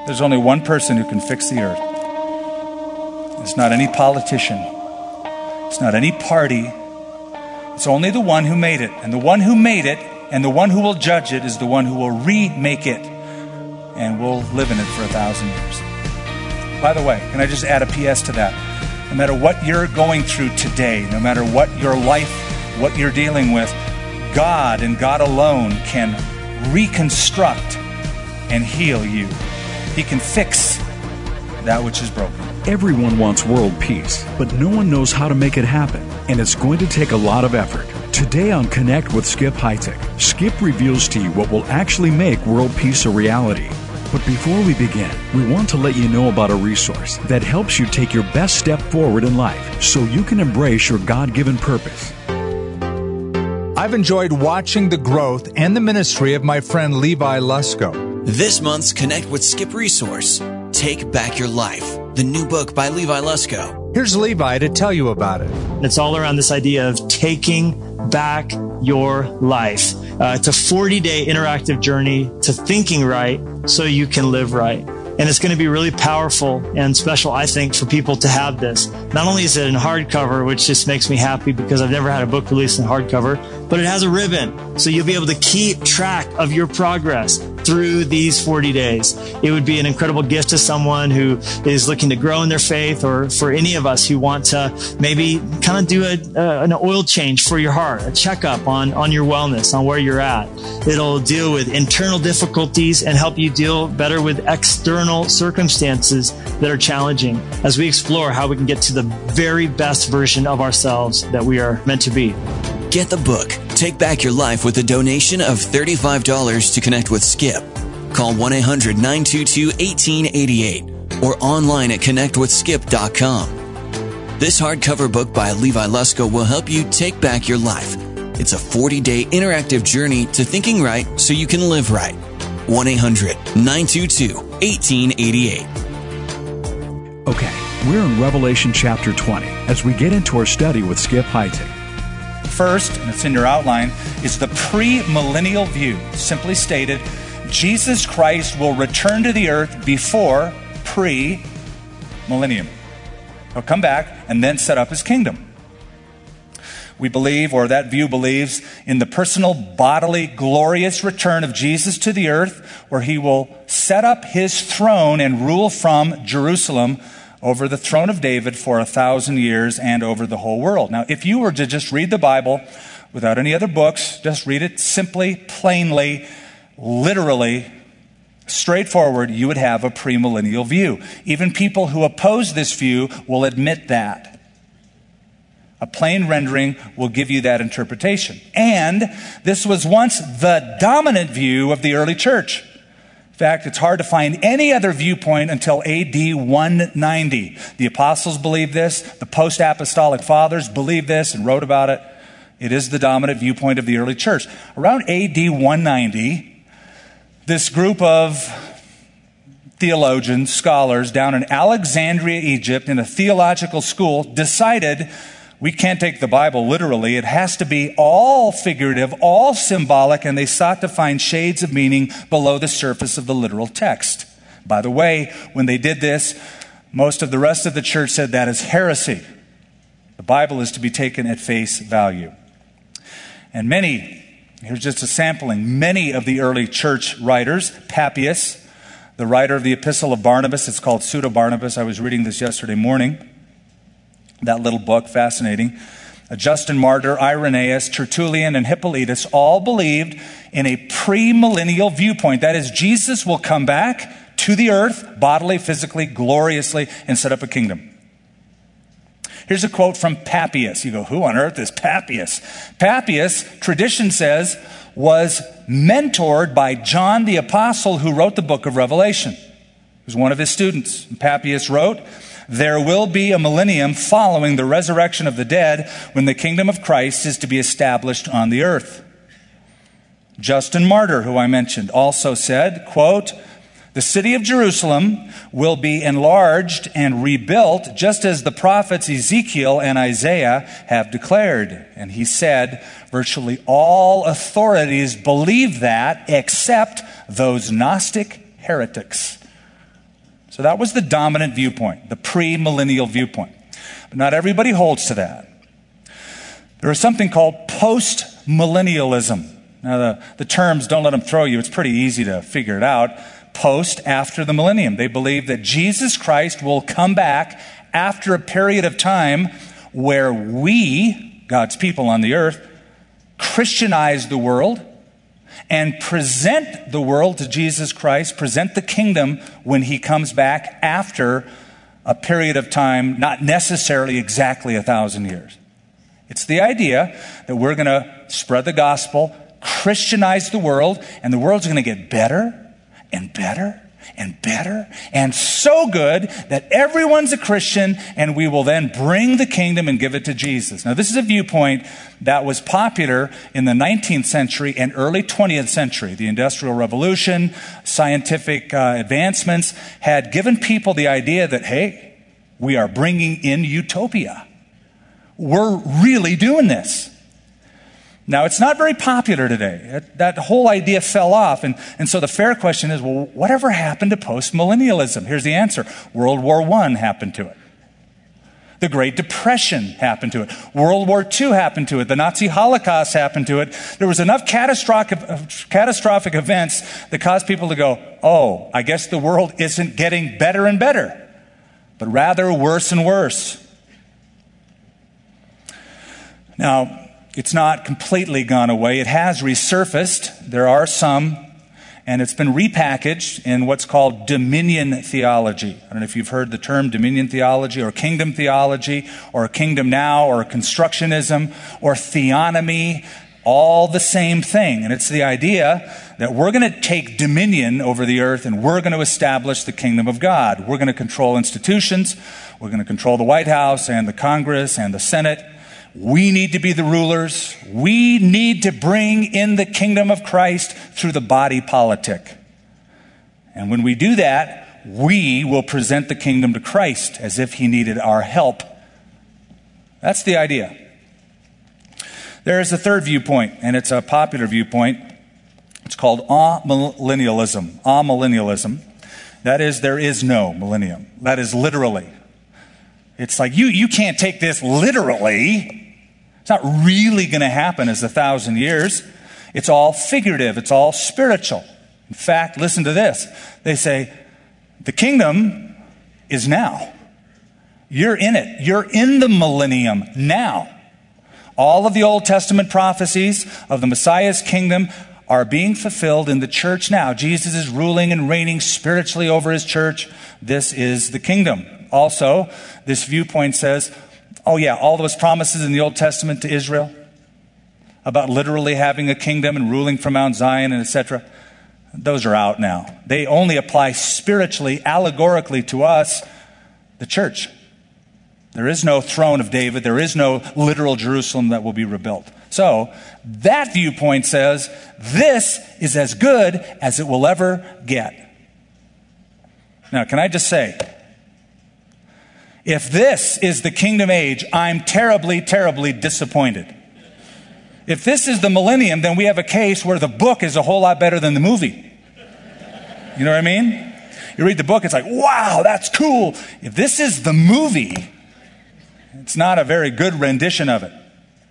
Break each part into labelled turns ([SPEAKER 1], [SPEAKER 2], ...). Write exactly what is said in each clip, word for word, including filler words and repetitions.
[SPEAKER 1] There's only one person who can fix the earth. It's not any politician. It's not any party. It's only the one who made it. And the one who made it and the one who will judge it is the one who will remake it. And we'll live in it for a thousand years. By the way, can I just add a P S to that? No matter what you're going through today, no matter what your life, what you're dealing with, God and God alone can reconstruct and heal you. He can fix that which is broken.
[SPEAKER 2] Everyone wants world peace, but no one knows how to make it happen, and it's going to take a lot of effort. Today on Connect with Skip Heitzig, Skip reveals to you what will actually make world peace a reality. But before we begin, we want to let you know about a resource that helps you take your best step forward in life so you can embrace your God-given purpose.
[SPEAKER 3] I've enjoyed watching the growth and the ministry of my friend Levi Lusko.
[SPEAKER 4] This month's Connect with Skip resource, Take Back Your Life, the new book by Levi Lusko.
[SPEAKER 3] Here's Levi to tell you about it.
[SPEAKER 5] It's all around this idea of taking back your life. Uh, it's a forty-day interactive journey to thinking right so you can live right. And it's going to be really powerful and special, I think, for people to have this. Not only is it in hardcover, which just makes me happy because I've never had a book released in hardcover, but it has a ribbon. So you'll be able to keep track of your progress through these forty days. It would be an incredible gift to someone who is looking to grow in their faith, or for any of us who want to maybe kind of do a, uh, an oil change for your heart, a checkup on, on your wellness, on where you're at. It'll deal with internal difficulties and help you deal better with external circumstances that are challenging as we explore how we can get to the very best version of ourselves that we are meant to be.
[SPEAKER 4] Get the book, Take Back Your Life, with a donation of thirty-five dollars to Connect with Skip. Call one eight hundred nine two two one eight eight eight or online at connect with skip dot com. This hardcover book by Levi Lusko will help you take back your life. It's a forty-day interactive journey to thinking right so you can live right. one eight hundred nine two two one eight eight eight.
[SPEAKER 2] Okay, we're in Revelation chapter twenty as we get into our study with Skip Heitzig.
[SPEAKER 1] First, and it's in your outline, is the pre-millennial view. Simply stated, Jesus Christ will return to the earth before pre-millennium. He'll come back and then set up his kingdom. We believe, or that view believes, in the personal, bodily, glorious return of Jesus to the earth, where he will set up his throne and rule from Jerusalem over the throne of David for a thousand years and over the whole world. Now, if you were to just read the Bible without any other books, just read it simply, plainly, literally, straightforward, you would have a premillennial view. Even people who oppose this view will admit that. A plain rendering will give you that interpretation. And this was once the dominant view of the early church. In fact, it's hard to find any other viewpoint until A D one ninety. The apostles believed this. The post-apostolic fathers believed this and wrote about it. It is the dominant viewpoint of the early church. Around A D one ninety, this group of theologians, scholars down in Alexandria, Egypt, in a theological school, decided we can't take the Bible literally. It has to be all figurative, all symbolic, and they sought to find shades of meaning below the surface of the literal text. By the way, when they did this, most of the rest of the church said that is heresy. The Bible is to be taken at face value. And many, here's just a sampling, many of the early church writers, Papias, the writer of the Epistle of Barnabas, it's called Pseudo-Barnabas. I was reading this yesterday morning. That little book, fascinating. Justin Martyr, Irenaeus, Tertullian, and Hippolytus all believed in a premillennial viewpoint. That is, Jesus will come back to the earth, bodily, physically, gloriously, and set up a kingdom. Here's a quote from Papias. You go, who on earth is Papias? Papias, tradition says, was mentored by John the Apostle, who wrote the book of Revelation. He was one of his students. And Papias wrote, there will be a millennium following the resurrection of the dead when the kingdom of Christ is to be established on the earth. Justin Martyr, who I mentioned, also said, quote, the city of Jerusalem will be enlarged and rebuilt just as the prophets Ezekiel and Isaiah have declared. And he said, virtually all authorities believe that except those Gnostic heretics. So that was the dominant viewpoint, the pre-millennial viewpoint. But not everybody holds to that. There is something called post-millennialism. Now, the, the terms, don't let them throw you. It's pretty easy to figure it out. Post, after the millennium. They believe that Jesus Christ will come back after a period of time where we, God's people on the earth, Christianize the world and present the world to Jesus Christ, present the kingdom when he comes back after a period of time, not necessarily exactly a thousand years. It's the idea that we're going to spread the gospel, Christianize the world, and the world's going to get better and better and better and so good that everyone's a Christian, and we will then bring the kingdom and give it to Jesus. Now, this is a viewpoint that was popular in the nineteenth century and early twentieth century. The Industrial Revolution, scientific uh, advancements had given people the idea that, hey, we are bringing in utopia. We're really doing this. Now, it's not very popular today. That, that whole idea fell off. And, and so the fair question is, well, whatever happened to post-millennialism? Here's the answer. World War One happened to it. The Great Depression happened to it. World War Two happened to it. The Nazi Holocaust happened to it. There was enough catastrophic, catastrophic events that caused people to go, oh, I guess the world isn't getting better and better, but rather worse and worse. Now, it's not completely gone away. It has resurfaced. There are some, and it's been repackaged in what's called dominion theology. I don't know if you've heard the term dominion theology or kingdom theology or kingdom now or constructionism or theonomy, all the same thing. And it's the idea that we're going to take dominion over the earth and we're going to establish the kingdom of God. We're going to control institutions. We're going to control the White House and the Congress and the Senate. We need to be the rulers. We need to bring in the kingdom of Christ through the body politic. And when we do that, we will present the kingdom to Christ as if he needed our help. That's the idea. There is a third viewpoint, and it's a popular viewpoint. It's called amillennialism. Amillennialism. That is, there is no millennium. That is literally. It's like, you, you can't take this literally. It's not really going to happen as a thousand years. It's all figurative. It's all spiritual. In fact, listen to this. They say, the kingdom is now. You're in it. You're in the millennium now. All of the Old Testament prophecies of the Messiah's kingdom are being fulfilled in the church now. Jesus is ruling and reigning spiritually over his church. This is the kingdom. Also, this viewpoint says, oh yeah, all those promises in the Old Testament to Israel about literally having a kingdom and ruling from Mount Zion and et cetera, those are out now. They only apply spiritually, allegorically to us, the church. There is no throne of David. There is no literal Jerusalem that will be rebuilt. So that viewpoint says this is as good as it will ever get. Now, can I just say, if this is the kingdom age, I'm terribly, terribly disappointed. If this is the millennium, then we have a case where the book is a whole lot better than the movie. You know what I mean? You read the book, it's like, wow, that's cool. If this is the movie, it's not a very good rendition of it.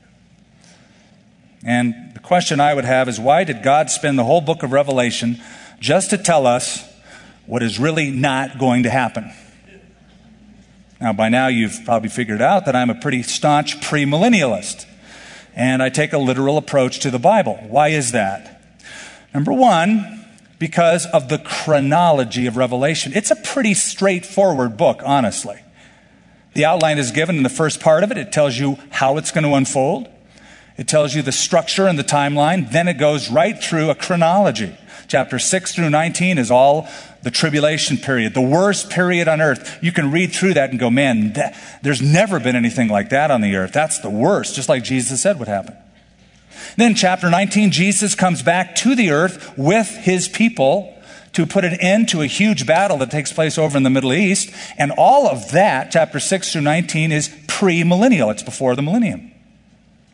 [SPEAKER 1] And the question I would have is, why did God spend the whole book of Revelation just to tell us what is really not going to happen? Now, by now, you've probably figured out that I'm a pretty staunch premillennialist, and I take a literal approach to the Bible. Why is that? Number one, because of the chronology of Revelation. It's a pretty straightforward book, honestly. The outline is given in the first part of it. It tells you how it's going to unfold. It tells you the structure and the timeline. Then it goes right through a chronology. Chapter six through nineteen is all the tribulation period, the worst period on earth. You can read through that and go, man, that, there's never been anything like that on the earth. That's the worst, just like Jesus said would happen. Then chapter nineteen, Jesus comes back to the earth with his people to put an end to a huge battle that takes place over in the Middle East. And all of that, chapter six through nineteen, is pre-millennial. It's before the millennium.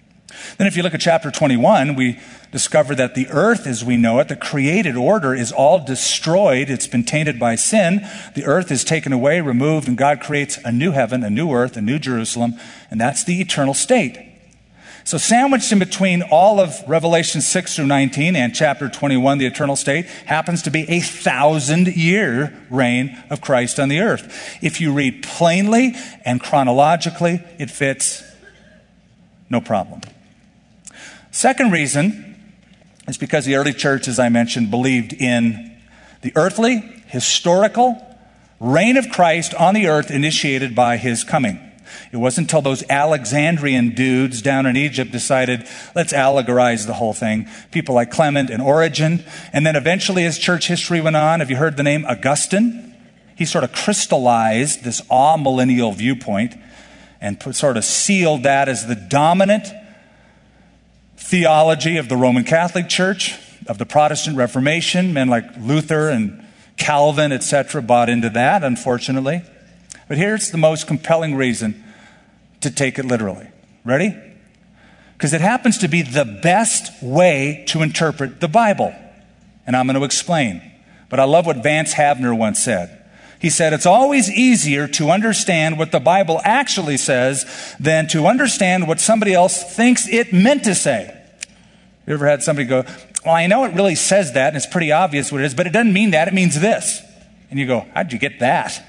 [SPEAKER 1] Then if you look at chapter twenty-one, we discover that the earth as we know it, the created order, is all destroyed. It's been tainted by sin. The earth is taken away, removed, and God creates a new heaven, a new earth, a new Jerusalem, and that's the eternal state. So sandwiched in between all of Revelation six through nineteen and chapter twenty-one, the eternal state, happens to be a thousand-year reign of Christ on the earth. If you read plainly and chronologically, it fits, no problem. Second reason is because the early church, as I mentioned, believed in the earthly, historical reign of Christ on the earth initiated by his coming. It wasn't until those Alexandrian dudes down in Egypt decided, let's allegorize the whole thing. People like Clement and Origen. And then eventually as church history went on, have you heard the name Augustine? He sort of crystallized this amillennial viewpoint and put, sort of sealed that as the dominant theology of the Roman Catholic Church, of the Protestant Reformation. Men like Luther and Calvin, et cetera, bought into that, unfortunately. But here's the most compelling reason to take it literally. Ready? Because it happens to be the best way to interpret the Bible. And I'm going to explain. But I love what Vance Havner once said. He said, it's always easier to understand what the Bible actually says than to understand what somebody else thinks it meant to say. You ever had somebody go, well, I know it really says that, and it's pretty obvious what it is, but it doesn't mean that, it means this. And you go, how'd you get that?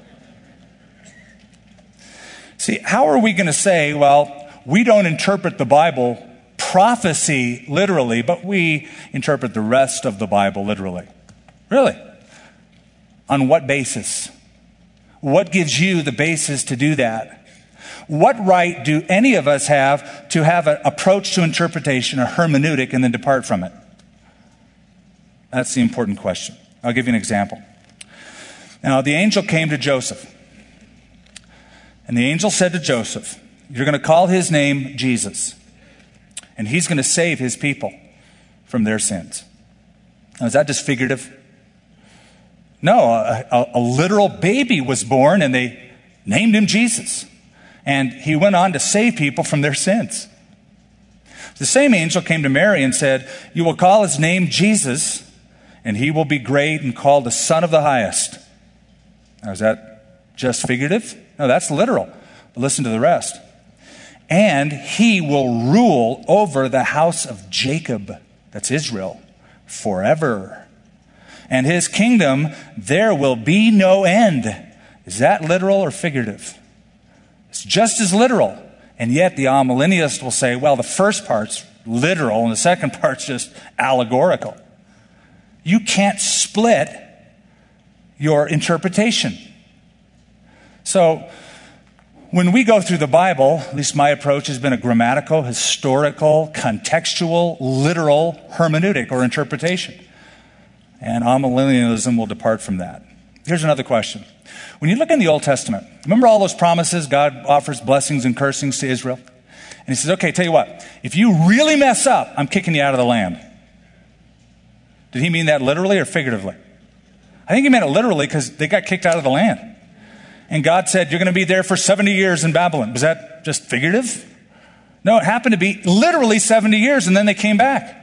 [SPEAKER 1] See, how are we going to say, well, we don't interpret the Bible prophecy literally, but we interpret the rest of the Bible literally? Really? On what basis? What gives you the basis to do that? What right do any of us have to have an approach to interpretation, a hermeneutic, and then depart from it? That's the important question. I'll give you an example. Now, the angel came to Joseph. And the angel said to Joseph, you're going to call his name Jesus. And he's going to save his people from their sins. Now, is that just figurative? No, a, a, a literal baby was born and they named him Jesus. And he went on to save people from their sins. The same angel came to Mary and said, you will call his name Jesus, and he will be great and called the Son of the Highest. Now, is that just figurative? No, that's literal. But listen to the rest. And he will rule over the house of Jacob, that's Israel, forever. And his kingdom, there will be no end. Is that literal or figurative? It's just as literal. And yet the amillennialist will say, well, the first part's literal and the second part's just allegorical. You can't split your interpretation. So when we go through the Bible, at least my approach has been a grammatical, historical, contextual, literal hermeneutic or interpretation. And amillennialism will depart from that. Here's another question. When you look in the Old Testament, remember all those promises? God offers blessings and cursings to Israel. And he says, okay, tell you what, if you really mess up, I'm kicking you out of the land. Did he mean that literally or figuratively? I think he meant it literally because they got kicked out of the land. And God said, you're going to be there for seventy years in Babylon. Was that just figurative? No, it happened to be literally seventy years, and then they came back.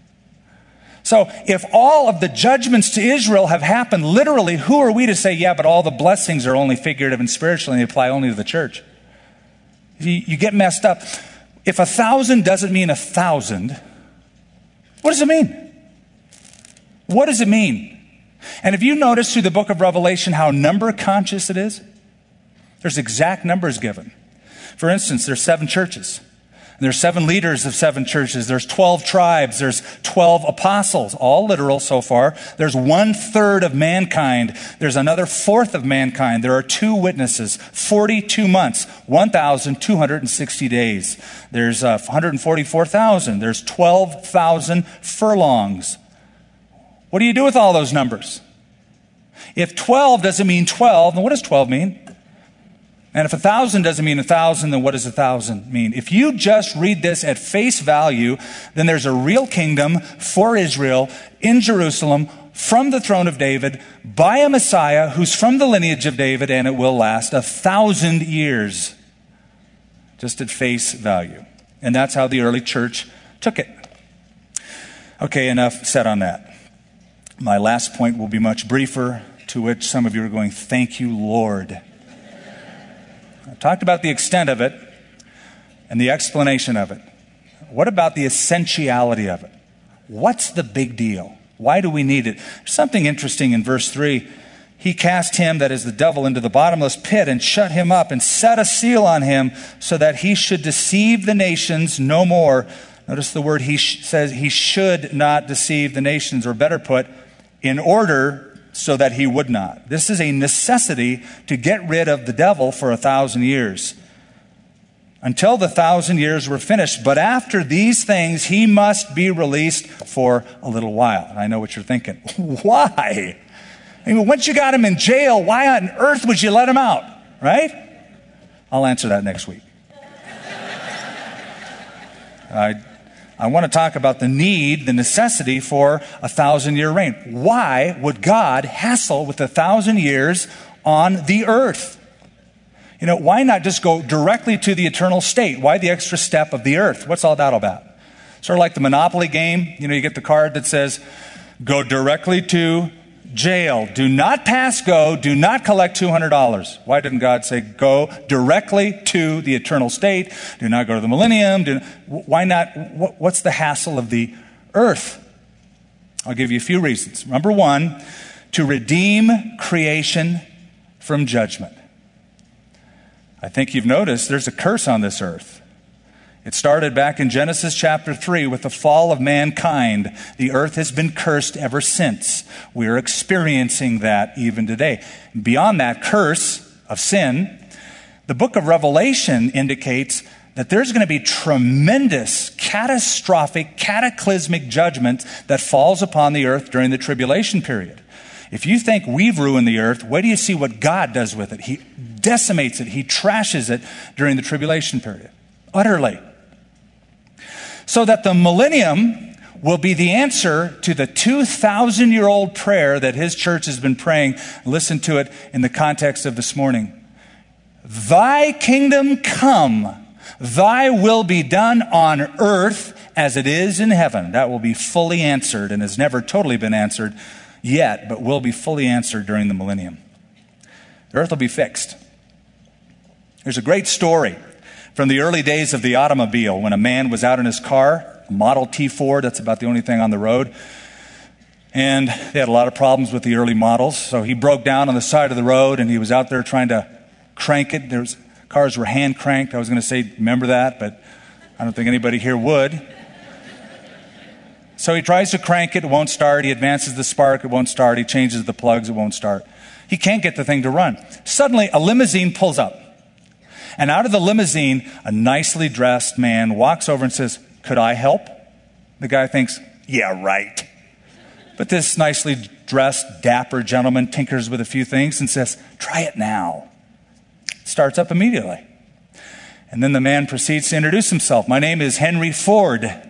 [SPEAKER 1] So if all of the judgments to Israel have happened literally, who are we to say, yeah, but all the blessings are only figurative and spiritual and they apply only to the church? You, you get messed up. If a thousand doesn't mean a thousand, what does it mean? What does it mean? And have you noticed through the book of Revelation how number conscious it is? There's exact numbers given. For instance, there's seven churches. There's seven leaders of seven churches. There's twelve tribes. There's twelve apostles, all literal so far. There's one third of mankind. There's another fourth of mankind. There are two witnesses, forty-two months, one thousand two hundred sixty days. There's uh, one hundred forty-four thousand. There's twelve thousand furlongs. What do you do with all those numbers? If twelve doesn't mean twelve, then what does twelve mean? And if a thousand doesn't mean a thousand, then what does a thousand mean? If you just read this at face value, then there's a real kingdom for Israel in Jerusalem from the throne of David by a Messiah who's from the lineage of David, and it will last a thousand years. Just at face value. And that's how the early church took it. Okay, enough said on that. My last point will be much briefer, to which some of you are going, thank you, Lord. I talked about the extent of it and the explanation of it. What about the essentiality of it? What's the big deal? Why do we need it? There's something interesting in verse three. He cast him, that is the devil, into the bottomless pit and shut him up and set a seal on him so that he should deceive the nations no more. Notice the word he sh- says he should not deceive the nations, or better put, in order so that he would not. This is a necessity to get rid of the devil for a thousand years. Until the thousand years were finished. But after these things, he must be released for a little while. And I know what you're thinking. Why? I mean, once you got him in jail, why on earth would you let him out? Right? I'll answer that next week. I, I want to talk about the need, the necessity for a thousand-year reign. Why would God hassle with a thousand years on the earth? You know, why not just go directly to the eternal state? Why the extra step of the earth? What's all that about? Sort of like the Monopoly game. You know, you get the card that says, go directly to jail. Do not pass go. Do not collect two hundred dollars. Why didn't God say, go directly to the eternal state? Do not go to the millennium. Do, why not? What, what's the hassle of the earth? I'll give you a few reasons. Number one, to redeem creation from judgment. I think you've noticed there's a curse on this earth. It started back in Genesis chapter three with the fall of mankind. The earth has been cursed ever since. We are experiencing that even today. Beyond that curse of sin, the book of Revelation indicates that there's going to be tremendous, catastrophic, cataclysmic judgment that falls upon the earth during the tribulation period. If you think we've ruined the earth, wait till you see what God does with it. He decimates it. He trashes it during the tribulation period. Utterly. So that the millennium will be the answer to the two thousand year old prayer that his church has been praying. Listen to it in the context of this morning. Thy kingdom come, thy will be done on earth as it is in heaven. That will be fully answered and has never totally been answered yet, but will be fully answered during the millennium. The earth will be fixed. There's a great story from the early days of the automobile when a man was out in his car, a Model T Ford, that's about the only thing on the road. And they had a lot of problems with the early models, so he broke down on the side of the road and he was out there trying to crank it. There's, cars were hand cranked. I was going to say, remember that, but I don't think anybody here would. So he tries to crank it, it won't start. He advances the spark, it won't start. He changes the plugs, it won't start. He can't get the thing to run. Suddenly, a limousine pulls up. And out of the limousine, a nicely dressed man walks over and says, could I help? The guy thinks, yeah, right. But this nicely dressed, dapper gentleman tinkers with a few things and says, try it now. Starts up immediately. And then the man proceeds to introduce himself. My name is Henry Ford.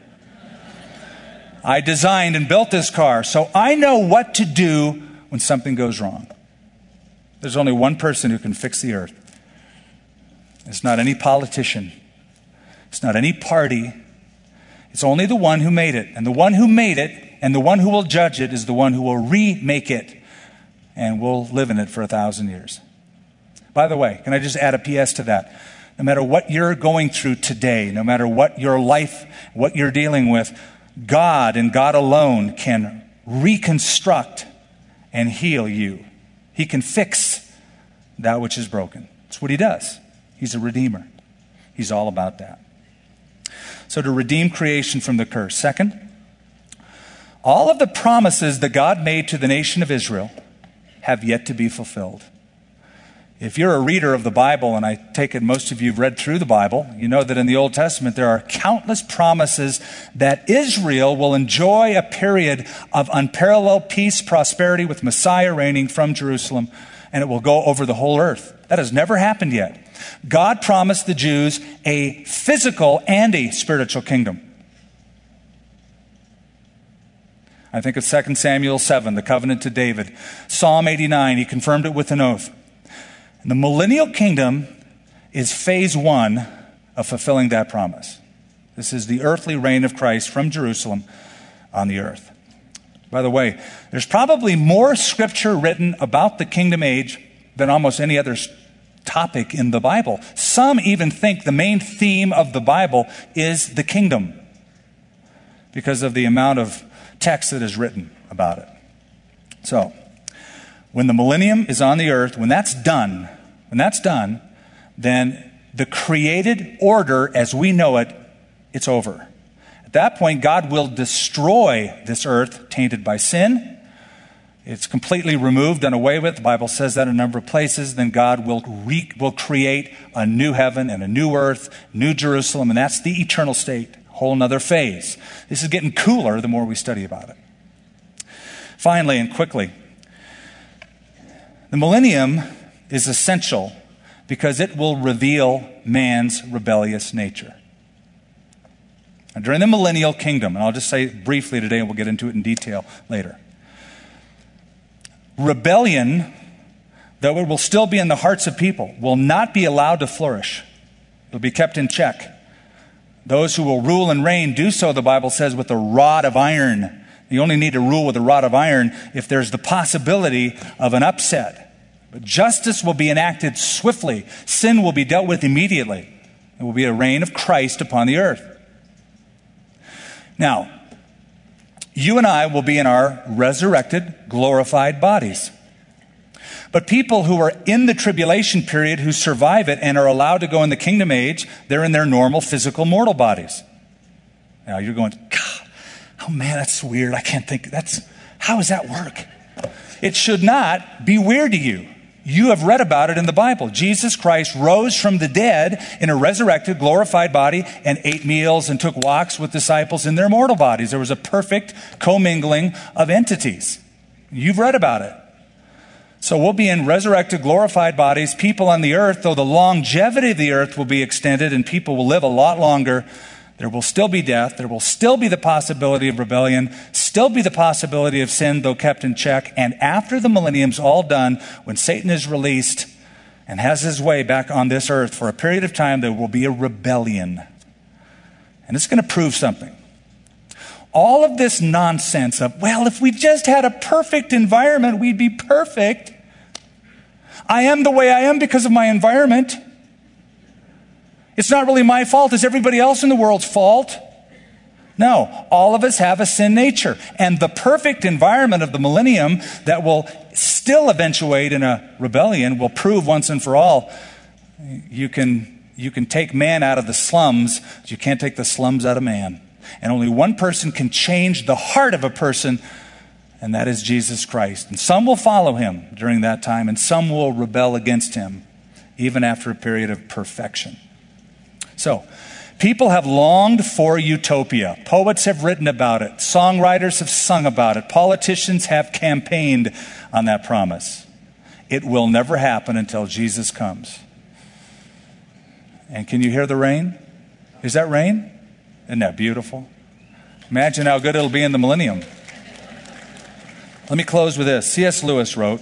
[SPEAKER 1] I designed and built this car, so I know what to do when something goes wrong. There's only one person who can fix the earth. It's not any politician. It's not any party. It's only the one who made it. And the one who made it and the one who will judge it is the one who will remake it. And we'll live in it for a thousand years. By the way, can I just add a P S to that? No matter what you're going through today, no matter what your life, what you're dealing with, God and God alone can reconstruct and heal you. He can fix that which is broken. That's what he does. He's a redeemer. He's all about that. So to redeem creation from the curse. Second, all of the promises that God made to the nation of Israel have yet to be fulfilled. If you're a reader of the Bible, and I take it most of you have read through the Bible, you know that in the Old Testament there are countless promises that Israel will enjoy a period of unparalleled peace, prosperity with Messiah reigning from Jerusalem, and it will go over the whole earth. That has never happened yet. God promised the Jews a physical and a spiritual kingdom. I think of Second Samuel seven, the covenant to David. Psalm eighty-nine, he confirmed it with an oath. And the millennial kingdom is phase one of fulfilling that promise. This is the earthly reign of Christ from Jerusalem on the earth. By the way, there's probably more scripture written about the kingdom age than almost any other topic in the Bible. Some even think the main theme of the Bible is the kingdom because of the amount of text that is written about it. So, when the millennium is on the earth, when that's done, when that's done, then the created order as we know it, it's over. At that point, God will destroy this earth tainted by sin. It's completely removed, done away with. The Bible says that in a number of places. Then God will re- will create a new heaven and a new earth, new Jerusalem, and that's the eternal state, a whole nother phase. This is getting cooler the more we study about it. Finally and quickly, the millennium is essential because it will reveal man's rebellious nature. Now, during the millennial kingdom, and I'll just say it briefly today and we'll get into it in detail later. Rebellion, though it will still be in the hearts of people, will not be allowed to flourish. It will be kept in check. Those who will rule and reign do so, the Bible says, with a rod of iron. You only need to rule with a rod of iron if there's the possibility of an upset. But justice will be enacted swiftly. Sin will be dealt with immediately. It will be a reign of Christ upon the earth. Now, you and I will be in our resurrected, glorified bodies. But people who are in the tribulation period, who survive it and are allowed to go in the kingdom age, they're in their normal physical mortal bodies. Now you're going, God, oh man, that's weird. I can't think. That's how does that work? It should not be weird to you. You have read about it in the Bible. Jesus Christ rose from the dead in a resurrected, glorified body and ate meals and took walks with disciples in their mortal bodies. There was a perfect commingling of entities. You've read about it. So we'll be in resurrected, glorified bodies. People on the earth, though the longevity of the earth will be extended and people will live a lot longer, there will still be death. There will still be the possibility of rebellion, still be the possibility of sin, though kept in check. And after the millennium's all done, when Satan is released and has his way back on this earth for a period of time, there will be a rebellion. And it's going to prove something. All of this nonsense of, well, if we just had a perfect environment, we'd be perfect. I am the way I am because of my environment. It's not really my fault. It's everybody else in the world's fault. No, all of us have a sin nature. And the perfect environment of the millennium that will still eventuate in a rebellion will prove once and for all, you can, you can take man out of the slums, but you can't take the slums out of man. And only one person can change the heart of a person, and that is Jesus Christ. And some will follow him during that time, and some will rebel against him, even after a period of perfection. So, people have longed for utopia. Poets have written about it. Songwriters have sung about it. Politicians have campaigned on that promise. It will never happen until Jesus comes. And can you hear the rain? Is that rain? Isn't that beautiful? Imagine how good it'll be in the millennium. Let me close with this. C S Lewis wrote,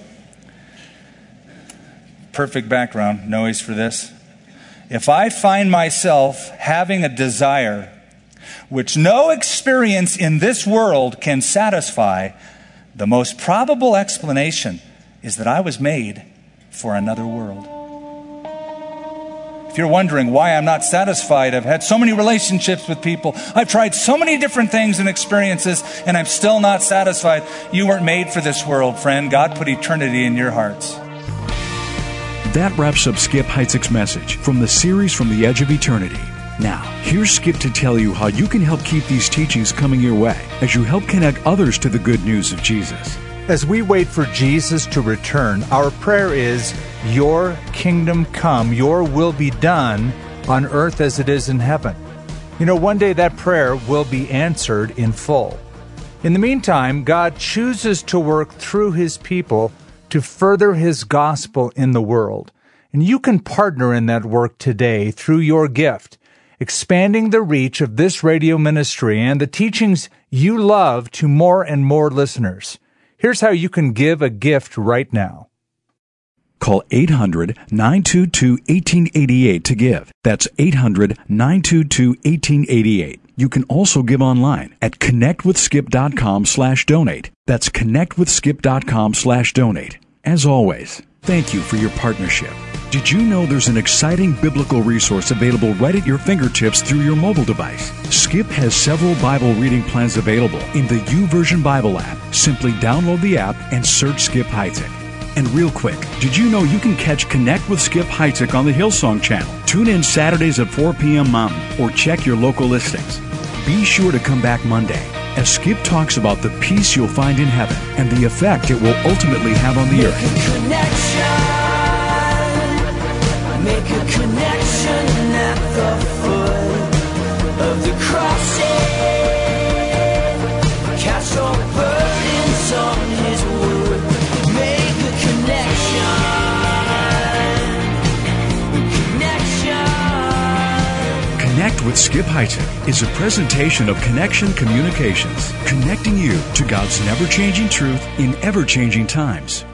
[SPEAKER 1] perfect background noise for this. If I find myself having a desire which no experience in this world can satisfy, the most probable explanation is that I was made for another world. If you're wondering why I'm not satisfied, I've had so many relationships with people, I've tried so many different things and experiences, and I'm still not satisfied. You weren't made for this world, friend. God put eternity in your hearts.
[SPEAKER 2] That wraps up Skip Heitzig's message from the series From the Edge of Eternity. Now, here's Skip to tell you how you can help keep these teachings coming your way as you help connect others to the good news of Jesus.
[SPEAKER 3] As we wait for Jesus to return, our prayer is, your kingdom come, your will be done on earth as it is in heaven. You know, one day that prayer will be answered in full. In the meantime, God chooses to work through his people to further his gospel in the world. And you can partner in that work today through your gift, expanding the reach of this radio ministry and the teachings you love to more and more listeners. Here's how you can give a gift right now.
[SPEAKER 2] Call call eight hundred, nine two two, one eight eight eight to give. That's eight hundred, nine two two, one eight eight eight. You can also give online at connectwithskip.com slash donate. That's connectwithskip.com slash donate. As always, thank you for your partnership. Did you know there's an exciting biblical resource available right at your fingertips through your mobile device? Skip has several Bible reading plans available in the YouVersion Bible app. Simply download the app and search Skip Heitzig. And real quick, did you know you can catch Connect with Skip Heitzig on the Hillsong channel? Tune in Saturdays at four p.m. Mountain or check your local listings. Be sure to come back Monday as Skip talks about the peace you'll find in heaven and the effect it will ultimately have on the earth.
[SPEAKER 6] Make a connection at the foot of the crossing. Cast all burdens on his wood. Make a connection. Connection.
[SPEAKER 2] Connect with Skip Heitzig is a presentation of Connection Communications, connecting you to God's never-changing truth in ever-changing times.